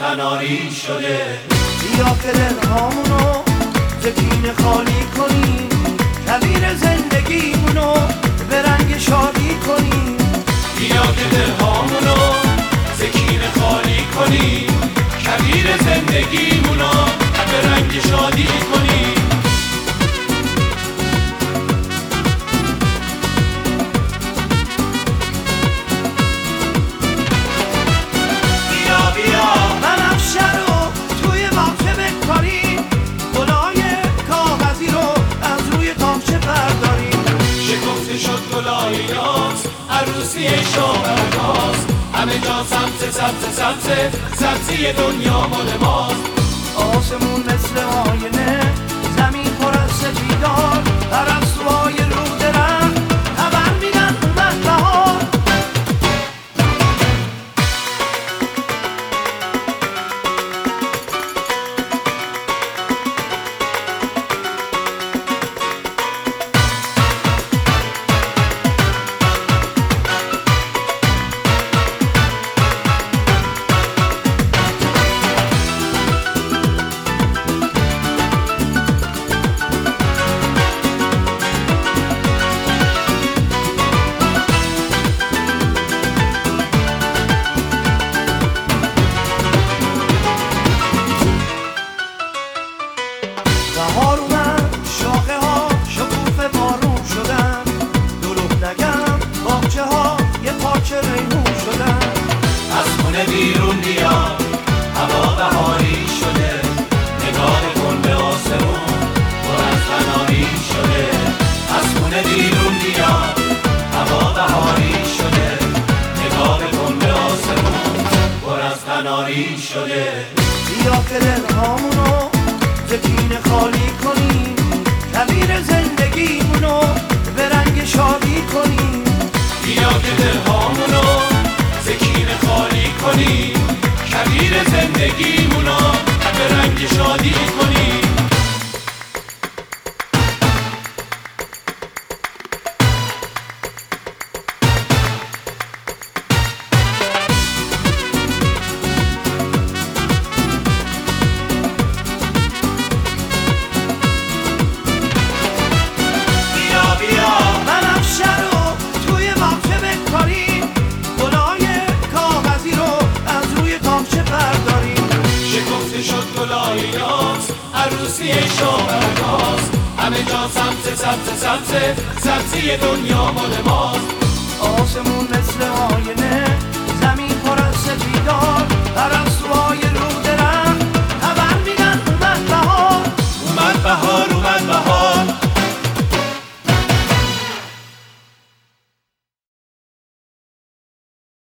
قناری شده. بیا که دلهامونو ز کینه خالی کنیم، کویر زندگیمونو به رنگ شادی کنیم. بیا که دلهامونو ز کینه خالی کنیم، کویر زندگیمونو به رنگ شادی کنیم. عروسی شاورماست، همه جا سبز سبز سبز، سبزی دنیا مال ماست. آسمون مثل آینه، زمین پر از سپیدار، پرستوهای رو درخت خبر میدن اومد بهار. بهار اومد، شاخه ها شکوفه بارون شدن، دروغ نگم باغچه ها یه پارچه ریحون شدن. از خونه بیرون بیا، هوا بهاری شده، نگاه کن به آسمون پر از قناری شده. از خونه بیرون بیا، هوا بهاری شده، نگاه کن به آسمون پر از قناری شده. بیا که دلهامونو ز کینه خالی کنیم، کویر زندگیمونو به رنگ شادی کنیم. بیا که دلهامونو ز کینه خالی کنیم، کویر زندگیمونو به رنگ شادی کنیم. عروسی شاورماست، همه جا سبز سبز سبز، سبزی دنیا مال ماست. آسمون مثل آینه، زمین پر از سپیدار،